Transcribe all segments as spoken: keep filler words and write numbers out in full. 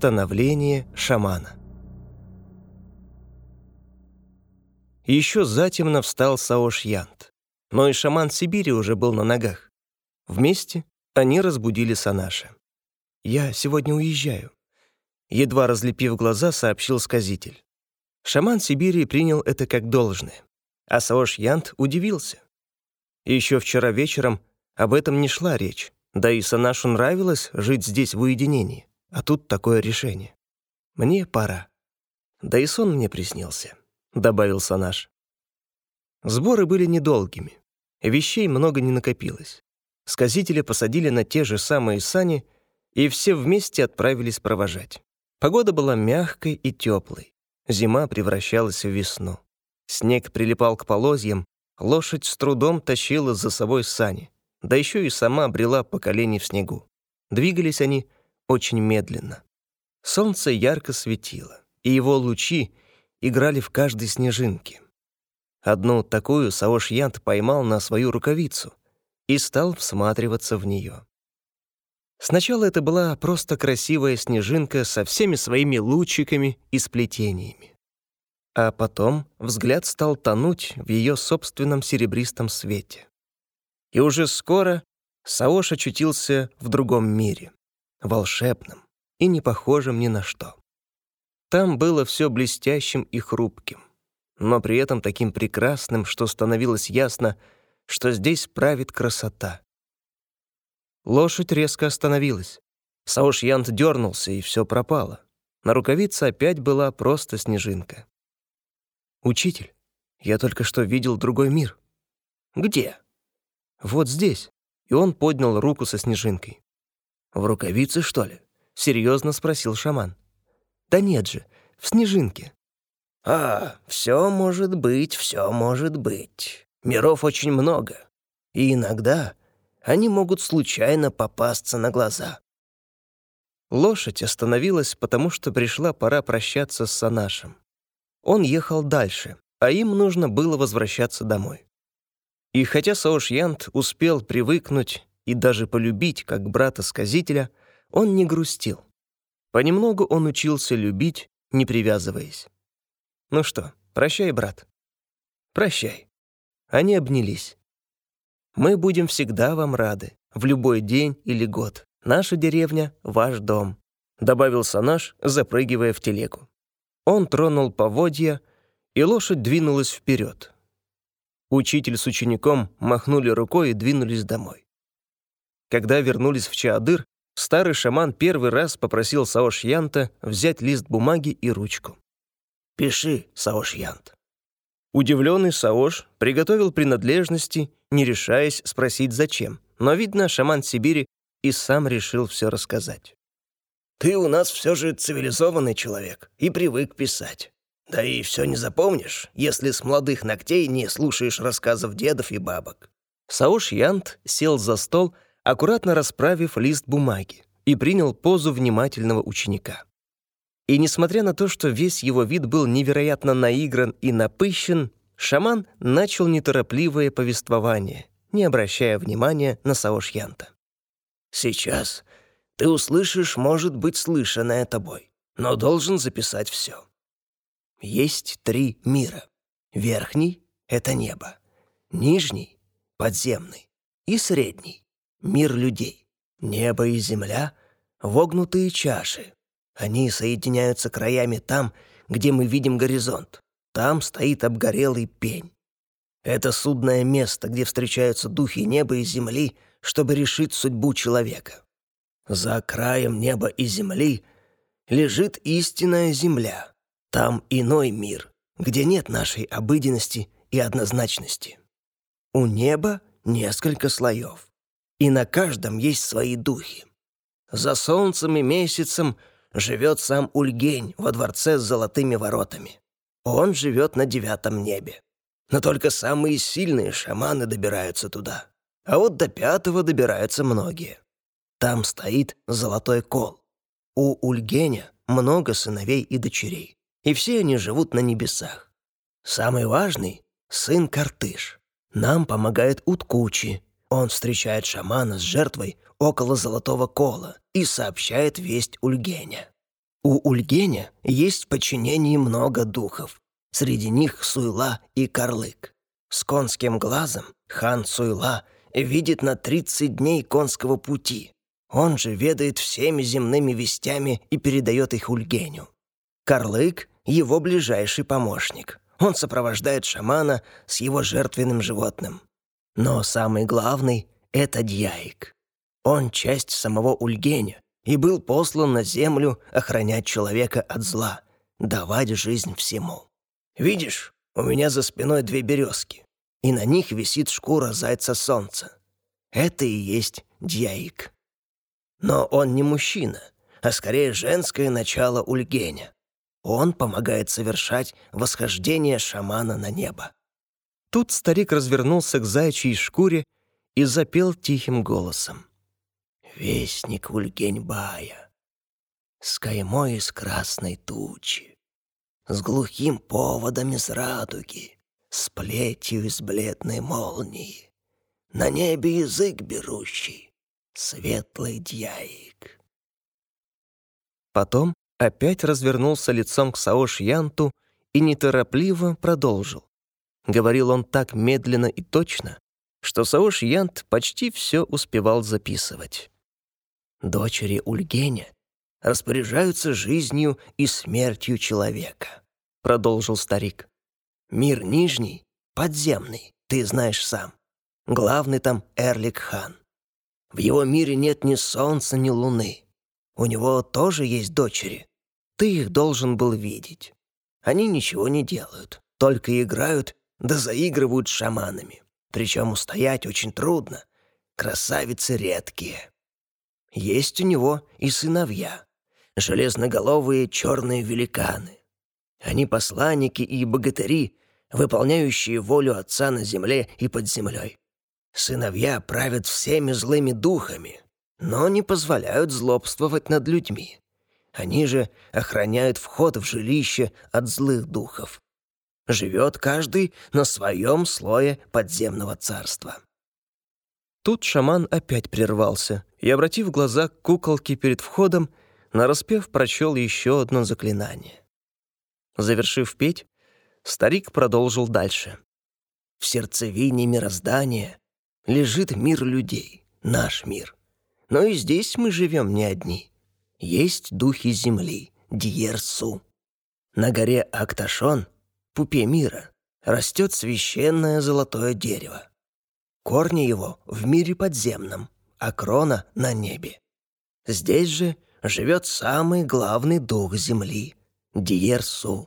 Становление шамана. Еще затемно встал Саош-Янт, но и шаман Сибири уже был на ногах. Вместе они разбудили Санаша. «Я сегодня уезжаю», — едва разлепив глаза, сообщил сказитель. Шаман Сибири принял это как должное, а Саош-Янт удивился. Еще вчера вечером об этом не шла речь, да и Санашу нравилось жить здесь в уединении, а тут такое решение. «Мне пора. Да и сон мне приснился», — добавил Санаш. Сборы были недолгими, вещей много не накопилось. Сказителя посадили на те же самые сани, и все вместе отправились провожать. Погода была мягкой и теплой. Зима превращалась в весну. Снег прилипал к полозьям, лошадь с трудом тащила за собой сани, да еще и сама брела по колени в снегу. Двигались они очень медленно. Солнце ярко светило, и его лучи играли в каждой снежинке. Одну такую Саош-Янт поймал на свою рукавицу и стал всматриваться в нее. Сначала это была просто красивая снежинка со всеми своими лучиками и сплетениями. А потом взгляд стал тонуть в ее собственном серебристом свете. И уже скоро Саош очутился в другом мире, волшебном и не похожем ни на что. Там было все блестящим и хрупким, но при этом таким прекрасным, что становилось ясно, что здесь правит красота. Лошадь резко остановилась. Саош-Янт дернулся, и все пропало. На рукавице опять была просто снежинка. «Учитель, я только что видел другой мир». «Где?» «Вот здесь». И он поднял руку со снежинкой. «В рукавице, что ли?» — серьезно спросил шаман. «Да нет же, в снежинке». «А, все может быть, все может быть. Миров очень много. И иногда они могут случайно попасться на глаза». Лошадь остановилась, потому что пришла пора прощаться с Санашем. Он ехал дальше, а им нужно было возвращаться домой. И хотя Саош-Янт успел привыкнуть и даже полюбить как брата-сказителя, он не грустил. Понемногу он учился любить, не привязываясь. «Ну что, прощай, брат». «Прощай». Они обнялись. «Мы будем всегда вам рады, в любой день или год. Наша деревня — ваш дом», — добавил Санаш, запрыгивая в телегу. Он тронул поводья, и лошадь двинулась вперед. Учитель с учеником махнули рукой и двинулись домой. Когда вернулись в Чаадыр, старый шаман первый раз попросил Саош-Янта взять лист бумаги и ручку. «Пиши, Саош-Янт». Удивленный Саош приготовил принадлежности, не решаясь спросить зачем, но, видно, шаман Сибири и сам решил все рассказать. «Ты у нас все же цивилизованный человек и привык писать. Да и все не запомнишь, если с молодых ногтей не слушаешь рассказов дедов и бабок». Саош-Янт сел за стол, аккуратно расправив лист бумаги, и принял позу внимательного ученика. И несмотря на то, что весь его вид был невероятно наигран и напыщен, шаман начал неторопливое повествование, не обращая внимания на Саош-Янта. «Сейчас ты услышишь, может быть, слышанное тобой, но должен записать все. Есть три мира. Верхний — это небо, нижний — подземный, и средний — мир людей. Небо и земля — вогнутые чаши. Они соединяются краями там, где мы видим горизонт. Там стоит обгорелый пень. Это судное место, где встречаются духи неба и земли, чтобы решить судьбу человека. За краем неба и земли лежит истинная земля. Там иной мир, где нет нашей обыденности и однозначности. У неба несколько слоев, и на каждом есть свои духи. За солнцем и месяцем живет сам Ульгень во дворце с золотыми воротами. Он живет на девятом небе. Но только самые сильные шаманы добираются туда. А вот до пятого добираются многие. Там стоит золотой кол. У Ульгеня много сыновей и дочерей, и все они живут на небесах. Самый важный — сын Картыш. Нам помогает Уткучи. Он встречает шамана с жертвой около золотого кола и сообщает весть Ульгеня. У Ульгеня есть в подчинении много духов. Среди них Суйла и Карлык. С конским глазом хан Суйла видит на тридцать дней конского пути. Он же ведает всеми земными вестями и передает их Ульгеню. Карлык — его ближайший помощник. Он сопровождает шамана с его жертвенным животным. Но самый главный — это Дьяик. Он часть самого Ульгеня и был послан на землю охранять человека от зла, давать жизнь всему. Видишь, у меня за спиной две березки, и на них висит шкура зайца солнца. Это и есть Дьяик. Но он не мужчина, а скорее женское начало Ульгеня. Он помогает совершать восхождение шамана на небо. Тут старик развернулся к заячьей шкуре и запел тихим голосом. «Вестник Ульгень-бая, с каймой из красной тучи, с глухим поводом из радуги, с плетью из бледной молнии, на небе язык берущий, светлый Дьяик». Потом опять развернулся лицом к Саош-Янту и неторопливо продолжил. Говорил он так медленно и точно, что Саош-Янт почти все успевал записывать. «Дочери Ульгеня распоряжаются жизнью и смертью человека», — продолжил старик. «Мир нижний, подземный, ты знаешь сам. Главный там Эрлик-хан. В его мире нет ни солнца, ни луны. У него тоже есть дочери. Ты их должен был видеть. Они ничего не делают, только играют да заигрывают с шаманами. Причем устоять очень трудно. Красавицы редкие. Есть у него и сыновья, железноголовые черные великаны. Они посланники и богатыри, выполняющие волю отца на земле и под землей. Сыновья правят всеми злыми духами, но не позволяют злобствовать над людьми. Они же охраняют вход в жилище от злых духов. Живет каждый на своем слое подземного царства». Тут шаман опять прервался и, обратив глаза к куколке перед входом, нараспев прочел еще одно заклинание. Завершив петь, старик продолжил дальше. «В сердцевине мироздания лежит мир людей, наш мир. Но и здесь мы живем не одни. Есть духи земли, Дьер-Су. На горе Акташон, пупе мира, растет священное золотое дерево. Корни его в мире подземном, а крона на небе. Здесь же живет самый главный дух земли — Дьер-Су».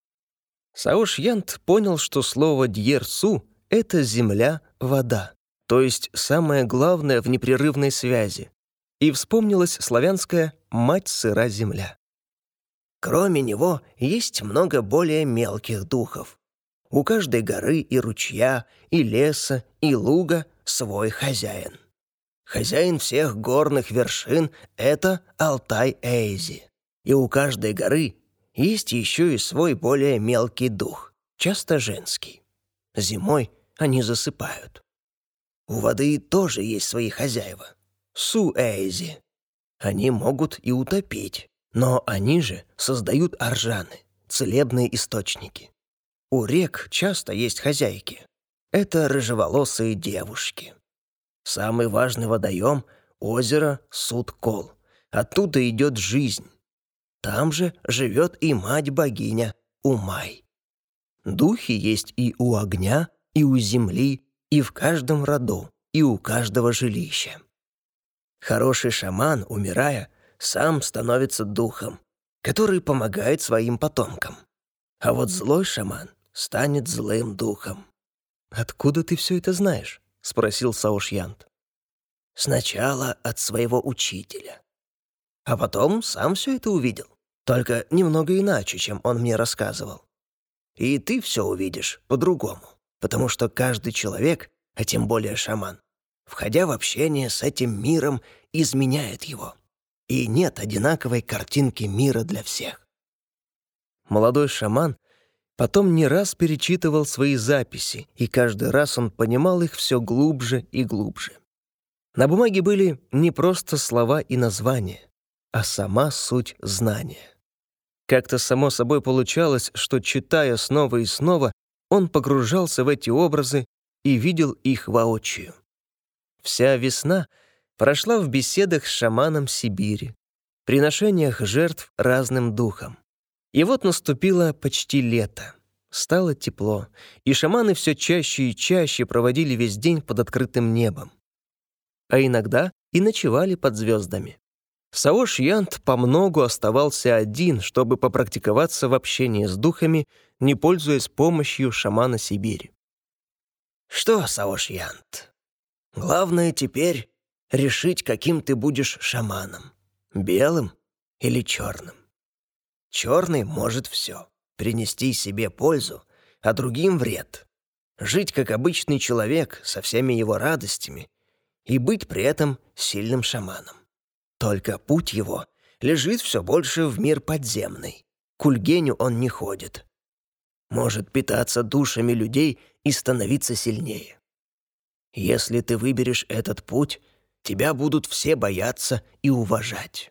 Саош-Янт понял, что слово «Дьер-Су» — это земля, вода, то есть самое главное в непрерывной связи, и вспомнилась славянская «мать сыра земля». Кроме него есть много более мелких духов. У каждой горы и ручья, и леса, и луга свой хозяин. Хозяин всех горных вершин — это Алтай-Эйзи. И у каждой горы есть еще и свой более мелкий дух, часто женский. Зимой они засыпают. У воды тоже есть свои хозяева — Су-Эйзи. Они могут и утопить, но они же создают аржаны, целебные источники. У рек часто есть хозяйки. Это рыжеволосые девушки. Самый важный водоем — озеро Суд-Кол. Оттуда идет жизнь. Там же живет и мать-богиня Умай. Духи есть и у огня, и у земли, и в каждом роду, и у каждого жилища. Хороший шаман, умирая, сам становится духом, который помогает своим потомкам. А вот злой шаман станет злым духом. «Откуда ты все это знаешь?» — спросил Саош-Янт. «Сначала от своего учителя. А потом сам все это увидел, только немного иначе, чем он мне рассказывал. И ты все увидишь по-другому, потому что каждый человек, а тем более шаман, входя в общение с этим миром, изменяет его. И нет одинаковой картинки мира для всех». Молодой шаман потом не раз перечитывал свои записи, и каждый раз он понимал их все глубже и глубже. На бумаге были не просто слова и названия, а сама суть знания. Как-то само собой получалось, что, читая снова и снова, он погружался в эти образы и видел их воочию. Вся весна прошла в беседах с шаманом Сибири, приношениях жертв разным духам. И вот наступило почти лето. Стало тепло, и шаманы все чаще и чаще проводили весь день под открытым небом. А иногда и ночевали под звездами. Саош Янт помногу оставался один, чтобы попрактиковаться в общении с духами, не пользуясь помощью шамана Сибири. «Что, Саош Янт, главное теперь решить, каким ты будешь шаманом. Белым или черным. Черный может все. Принести себе пользу, а другим вред. Жить как обычный человек со всеми его радостями и быть при этом сильным шаманом. Только путь его лежит все больше в мир подземный. К Ульгеню он не ходит. Может питаться душами людей и становиться сильнее. Если ты выберешь этот путь, тебя будут все бояться и уважать».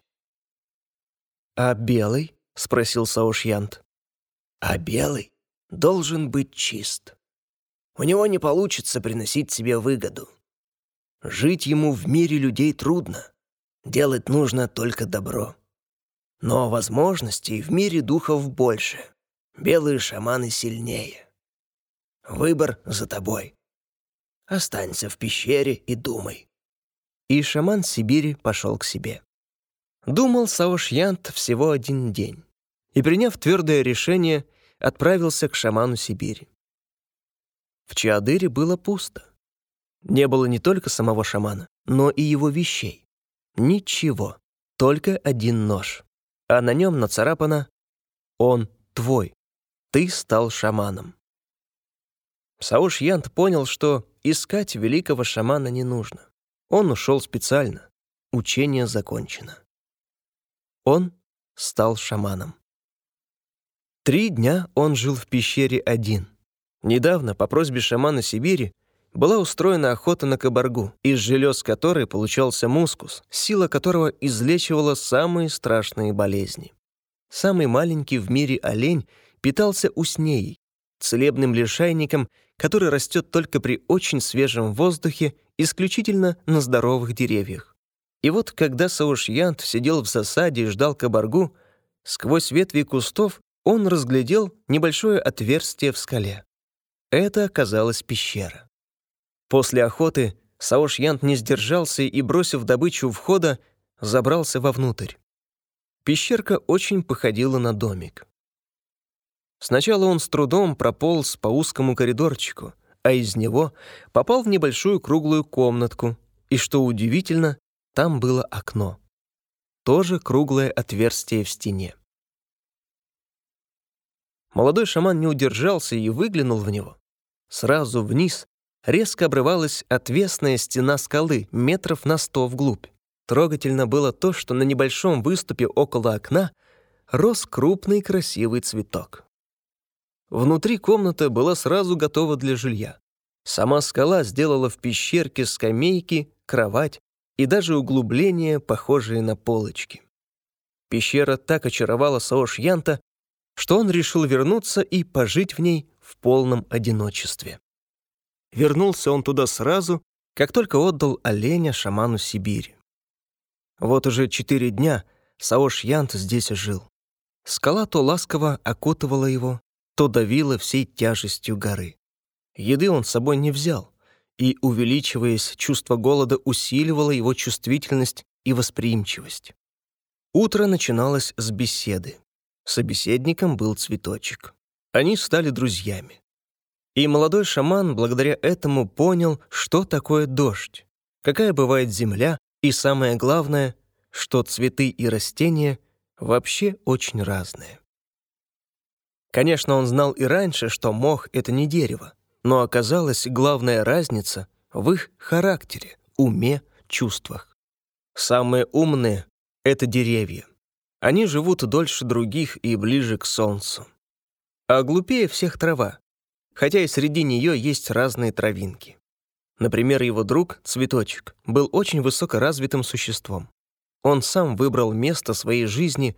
«А белый?» — спросил Саош Янт. «А белый должен быть чист. У него не получится приносить себе выгоду. Жить ему в мире людей трудно. Делать нужно только добро. Но возможностей в мире духов больше. Белые шаманы сильнее. Выбор за тобой. Останься в пещере и думай». И шаман Сибири пошел к себе. Думал Саош Янт всего один день. И, приняв твердое решение, отправился к шаману Сибири. В Чиадыре было пусто. Не было не только самого шамана, но и его вещей. Ничего, только один нож. А на нем нацарапано «Он твой, ты стал шаманом». Саош Янт понял, что искать великого шамана не нужно. Он ушел специально. Учение закончено. Он стал шаманом. Три дня он жил в пещере один. Недавно, по просьбе шамана Сибири, была устроена охота на кабаргу, из желез которой получался мускус, сила которого излечивала самые страшные болезни. Самый маленький в мире олень питался уснеей, целебным лишайником, который растет только при очень свежем воздухе, исключительно на здоровых деревьях. И вот, когда Саош Янт сидел в засаде и ждал кабаргу, сквозь ветви кустов он разглядел небольшое отверстие в скале. Это оказалась пещера. После охоты Саош Янт не сдержался и, бросив добычу у входа, забрался вовнутрь. Пещерка очень походила на домик. Сначала он с трудом прополз по узкому коридорчику, а из него попал в небольшую круглую комнатку, и, что удивительно, там было окно. Тоже круглое отверстие в стене. Молодой шаман не удержался и выглянул в него. Сразу вниз резко обрывалась отвесная стена скалы метров на сто вглубь. Трогательно было то, что на небольшом выступе около окна рос крупный красивый цветок. Внутри комната была сразу готова для жилья. Сама скала сделала в пещерке скамейки, кровать и даже углубления, похожие на полочки. Пещера так очаровала Саош Янта, что он решил вернуться и пожить в ней в полном одиночестве. Вернулся он туда сразу, как только отдал оленя шаману Сибири. Вот уже четыре дня Саош Янт здесь жил. Скала то ласково окутывала его, то давила всей тяжестью горы. Еды он с собой не взял, и, увеличиваясь, чувство голода усиливало его чувствительность и восприимчивость. Утро начиналось с беседы. Собеседником был цветочек. Они стали друзьями. И молодой шаман благодаря этому понял, что такое дождь, какая бывает земля, и самое главное, что цветы и растения вообще очень разные. Конечно, он знал и раньше, что мох — это не дерево, но оказалась главная разница в их характере, уме, чувствах. Самые умные — это деревья. Они живут дольше других и ближе к солнцу. А глупее всех трава, хотя и среди нее есть разные травинки. Например, его друг, цветочек, был очень высокоразвитым существом. Он сам выбрал место своей жизни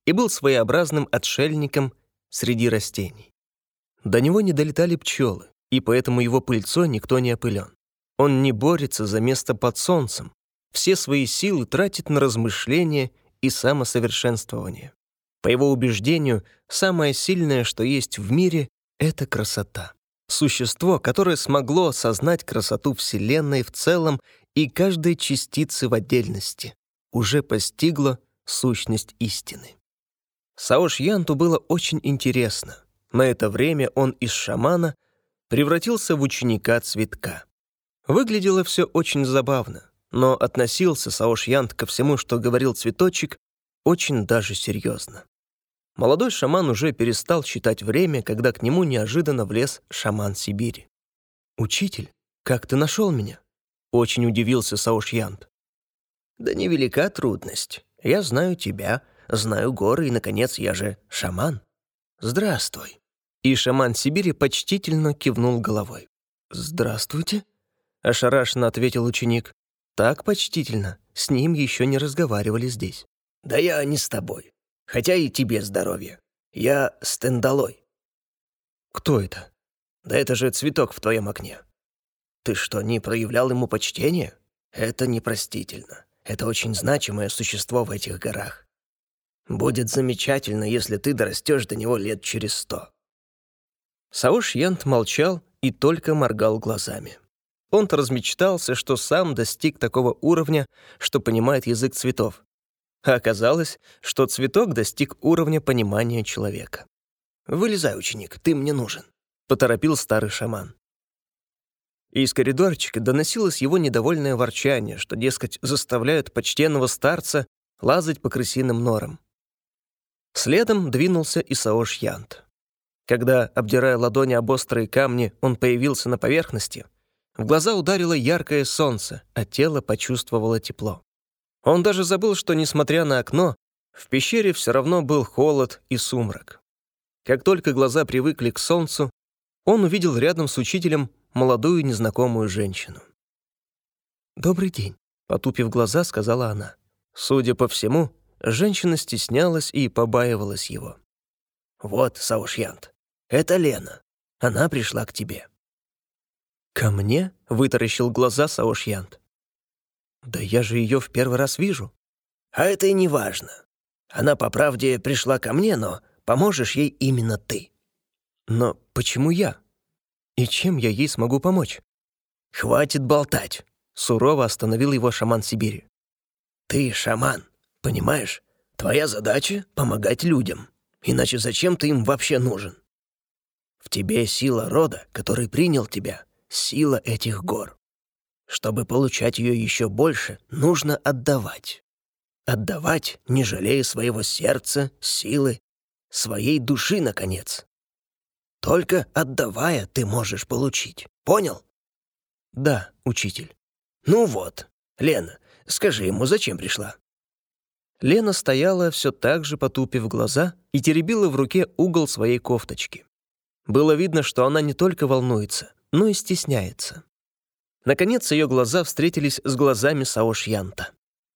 и был своеобразным отшельником среди растений. До него не долетали пчелы, и поэтому его пыльцой никто не опылен. Он не борется за место под солнцем, все свои силы тратит на размышления и самосовершенствование. По его убеждению, самое сильное, что есть в мире, — это красота. Существо, которое смогло осознать красоту Вселенной в целом и каждой частицы в отдельности, уже постигло сущность истины. Саош Янту было очень интересно. На это время он из шамана превратился в ученика цветка. Выглядело все очень забавно, но относился Саош Янт ко всему, что говорил цветочек, очень даже серьезно. Молодой шаман уже перестал считать время, когда к нему неожиданно влез шаман Сибири. «Учитель, как ты нашел меня?» — очень удивился Саош Янт. «Да невелика трудность. Я знаю тебя, знаю горы, и, наконец, я же шаман. Здравствуй». И шаман Сибири почтительно кивнул головой. «Здравствуйте», — ошарашенно ответил ученик. «Так почтительно, с ним еще не разговаривали здесь». «Да я не с тобой. Хотя и тебе здоровья. Я с Тендалой». «Кто это?» «Да это же цветок в твоем окне. Ты что, не проявлял ему почтения? Это непростительно. Это очень значимое существо в этих горах. Будет замечательно, если ты дорастешь до него лет через сто». Саош Янт молчал и только моргал глазами. Он-то размечтался, что сам достиг такого уровня, что понимает язык цветов. А оказалось, что цветок достиг уровня понимания человека. «Вылезай, ученик, ты мне нужен», — поторопил старый шаман. И из коридорчика доносилось его недовольное ворчание, что, дескать, заставляют почтенного старца лазать по крысиным норам. Следом двинулся и Саош Янт. Когда, обдирая ладони об острые камни, он появился на поверхности, в глаза ударило яркое солнце, а тело почувствовало тепло. Он даже забыл, что, несмотря на окно, в пещере все равно был холод и сумрак. Как только глаза привыкли к солнцу, он увидел рядом с учителем молодую незнакомую женщину. «Добрый день», — потупив глаза, сказала она. Судя по всему, женщина стеснялась и побаивалась его. «Вот, Саош Янт, это Лена. Она пришла к тебе». «Ко мне?» — вытаращил глаза Саош Янт. «Да я же ее в первый раз вижу». «А это и не важно. Она, по правде, пришла ко мне, но поможешь ей именно ты». «Но почему я? И чем я ей смогу помочь?» «Хватит болтать», — сурово остановил его шаман Сибири. «Ты шаман, понимаешь? Твоя задача — помогать людям. Иначе зачем ты им вообще нужен? В тебе сила рода, который принял тебя, сила этих гор. Чтобы получать ее еще больше, нужно отдавать. Отдавать, не жалея своего сердца, силы, своей души, наконец. Только отдавая, ты можешь получить. Понял?» «Да, учитель». «Ну вот, Лена, скажи ему, зачем пришла?» Лена стояла, все так же потупив глаза, и теребила в руке угол своей кофточки. Было видно, что она не только волнуется, но и стесняется. Наконец, ее глаза встретились с глазами Саош Янта.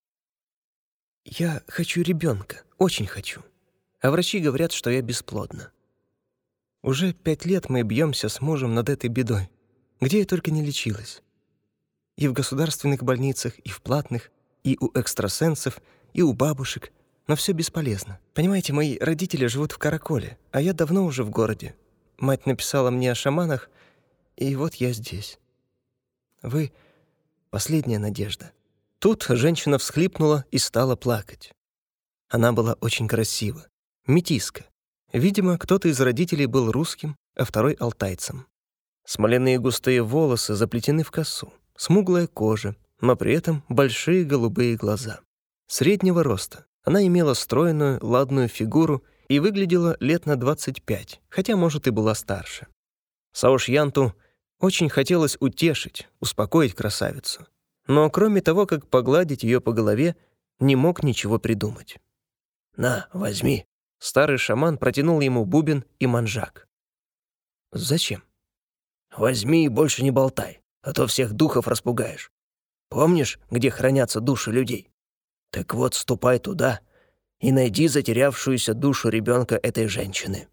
«Я хочу ребенка, очень хочу. А врачи говорят, что я бесплодна. Уже пять лет мы бьемся с мужем над этой бедой, где я только не лечилась. И в государственных больницах, и в платных, и у экстрасенсов, и у бабушек, но все бесполезно. Понимаете, мои родители живут в Караколе, а я давно уже в городе. Мать написала мне о шаманах, и вот я здесь. Вы — последняя надежда». Тут женщина всхлипнула и стала плакать. Она была очень красива, метиска. Видимо, кто-то из родителей был русским, а второй — алтайцем. Смоляные густые волосы заплетены в косу, смуглая кожа, но при этом большие голубые глаза. Среднего роста. Она имела стройную, ладную фигуру и выглядела лет на двадцать пять, хотя, может, и была старше. Саош Янту очень хотелось утешить, успокоить красавицу. Но кроме того, как погладить ее по голове, не мог ничего придумать. «На, возьми». Старый шаман протянул ему бубен и манжак. «Зачем?» «Возьми и больше не болтай, а то всех духов распугаешь. Помнишь, где хранятся души людей? Так вот, ступай туда и найди затерявшуюся душу ребенка этой женщины».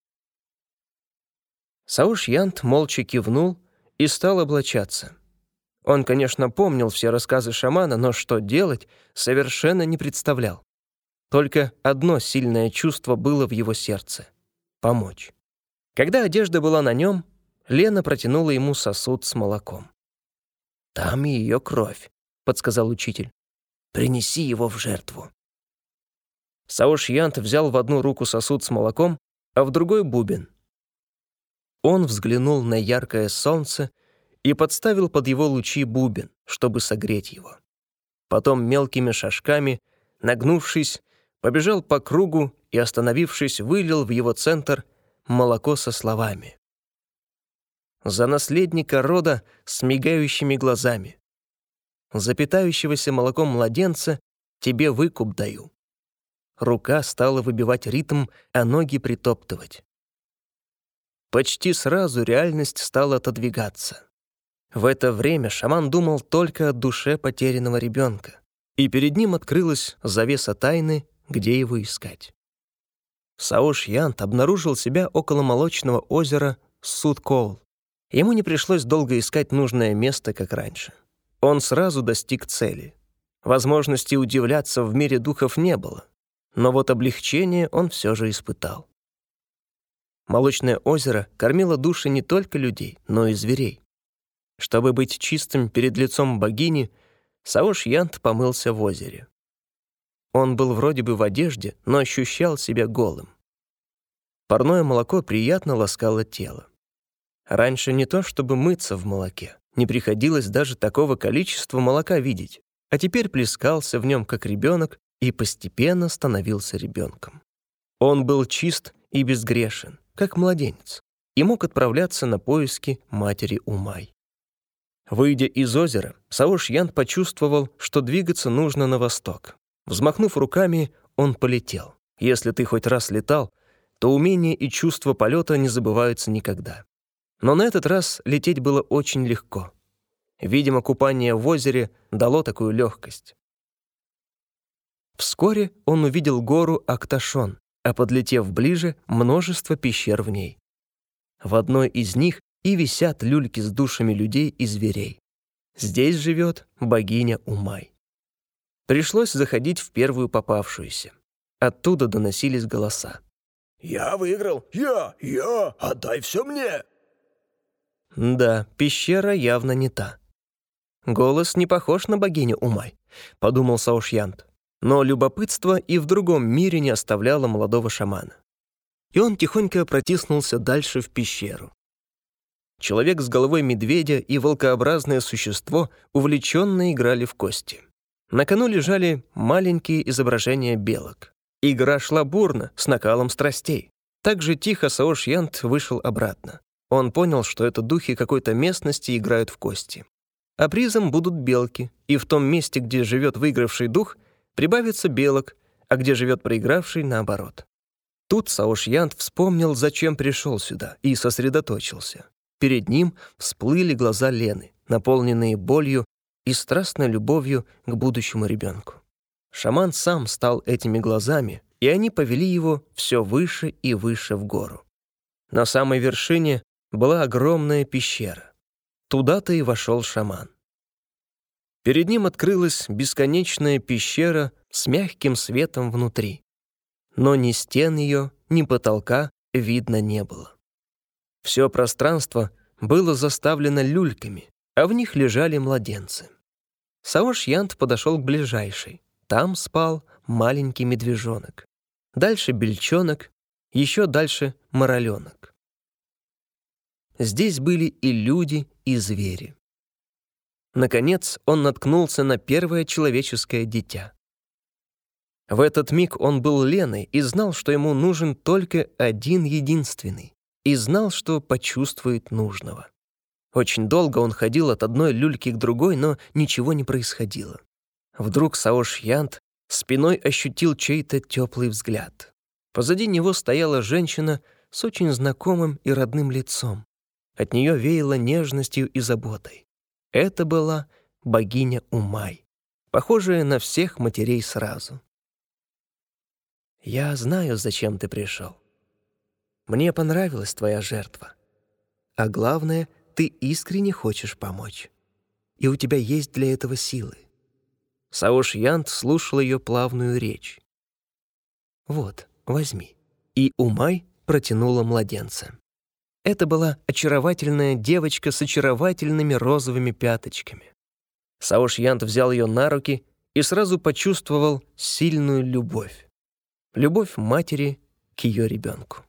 Саош-Янт молча кивнул и стал облачаться. Он, конечно, помнил все рассказы шамана, но что делать, совершенно не представлял. Только одно сильное чувство было в его сердце — помочь. Когда одежда была на нем, Лена протянула ему сосуд с молоком. «Там ее кровь», — подсказал учитель. «Принеси его в жертву». Саош-Янт взял в одну руку сосуд с молоком, а в другой — бубен. Он взглянул на яркое солнце и подставил под его лучи бубен, чтобы согреть его. Потом мелкими шажками, нагнувшись, побежал по кругу и, остановившись, вылил в его центр молоко со словами: «За наследника рода с мигающими глазами. За питающегося молоком младенца тебе выкуп даю». Рука стала выбивать ритм, а ноги притоптывать. Почти сразу реальность стала отодвигаться. В это время шаман думал только о душе потерянного ребенка, и перед ним открылась завеса тайны, где его искать. Саош-Янт обнаружил себя около молочного озера Суд-Коул. Ему не пришлось долго искать нужное место, как раньше. Он сразу достиг цели. Возможности удивляться в мире духов не было, но вот облегчение он все же испытал. Молочное озеро кормило души не только людей, но и зверей. Чтобы быть чистым перед лицом богини, Саош-Янт помылся в озере. Он был вроде бы в одежде, но ощущал себя голым. Парное молоко приятно ласкало тело. Раньше не то чтобы мыться в молоке, не приходилось даже такого количества молока видеть, а теперь плескался в нем как ребенок и постепенно становился ребенком. Он был чист и безгрешен, как младенец, и мог отправляться на поиски матери Умай. Выйдя из озера, Саош-Янт почувствовал, что двигаться нужно на восток. Взмахнув руками, он полетел. Если ты хоть раз летал, то умение и чувство полета не забываются никогда. Но на этот раз лететь было очень легко. Видимо, купание в озере дало такую легкость. Вскоре он увидел гору Акташон, а подлетев ближе, множество пещер в ней. В одной из них и висят люльки с душами людей и зверей. Здесь живет богиня Умай. Пришлось заходить в первую попавшуюся. Оттуда доносились голоса. «Я выиграл! Я! Я! Отдай все мне!» Да, пещера явно не та. Голос не похож на богиню Умай, подумал Саош-Янт. Но любопытство и в другом мире не оставляло молодого шамана. И он тихонько протиснулся дальше в пещеру. Человек с головой медведя и волкообразное существо увлеченно играли в кости. На кону лежали маленькие изображения белок. Игра шла бурно, с накалом страстей. Так же тихо Саош-Янт вышел обратно. Он понял, что это духи какой-то местности играют в кости. А призом будут белки, и в том месте, где живет выигравший дух, прибавится белок, а где живет проигравший, наоборот. Тут Саош-Янт вспомнил, зачем пришел сюда, и сосредоточился. Перед ним всплыли глаза Лены, наполненные болью и страстной любовью к будущему ребенку. Шаман сам стал этими глазами, и они повели его все выше и выше в гору. На самой вершине была огромная пещера. Туда-то и вошел шаман. Перед ним открылась бесконечная пещера с мягким светом внутри. Но ни стен ее, ни потолка видно не было. Все пространство было заставлено люльками, а в них лежали младенцы. Саош-Янт подошел к ближайшей. Там спал маленький медвежонок. Дальше бельчонок, еще дальше моралёнок. Здесь были и люди, и звери. Наконец он наткнулся на первое человеческое дитя. В этот миг он был Леной и знал, что ему нужен только один единственный, и знал, что почувствует нужного. Очень долго он ходил от одной люльки к другой, но ничего не происходило. Вдруг Саош-Янт спиной ощутил чей-то теплый взгляд. Позади него стояла женщина с очень знакомым и родным лицом. От нее веяло нежностью и заботой. Это была богиня Умай, похожая на всех матерей сразу. «Я знаю, зачем ты пришел. Мне понравилась твоя жертва. А главное, ты искренне хочешь помочь. И у тебя есть для этого силы». Саошьянт слушал ее плавную речь. «Вот, возьми». И Умай протянула младенца. Это была очаровательная девочка с очаровательными розовыми пяточками. Саошьянт взял ее на руки и сразу почувствовал сильную любовь. Любовь матери к ее ребенку.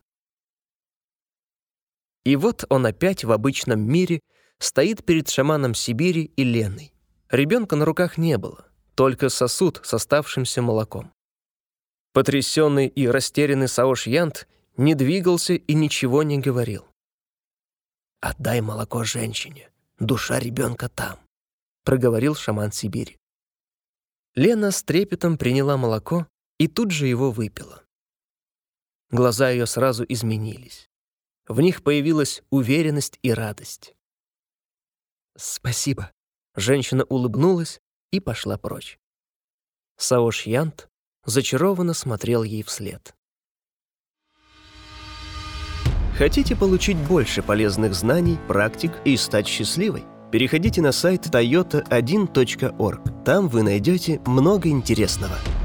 И вот он опять в обычном мире стоит перед шаманом Сибири и Леной. Ребенка на руках не было, только сосуд с оставшимся молоком. Потрясенный и растерянный Саошьянт не двигался и ничего не говорил. «Отдай молоко женщине, душа ребенка там», — проговорил шаман Сибири. Лена с трепетом приняла молоко и тут же его выпила. Глаза ее сразу изменились. В них появилась уверенность и радость. «Спасибо», — женщина улыбнулась и пошла прочь. Саошьянт зачарованно смотрел ей вслед. Хотите получить больше полезных знаний, практик и стать счастливой? Переходите на сайт тойота один точка орг. Там вы найдете много интересного.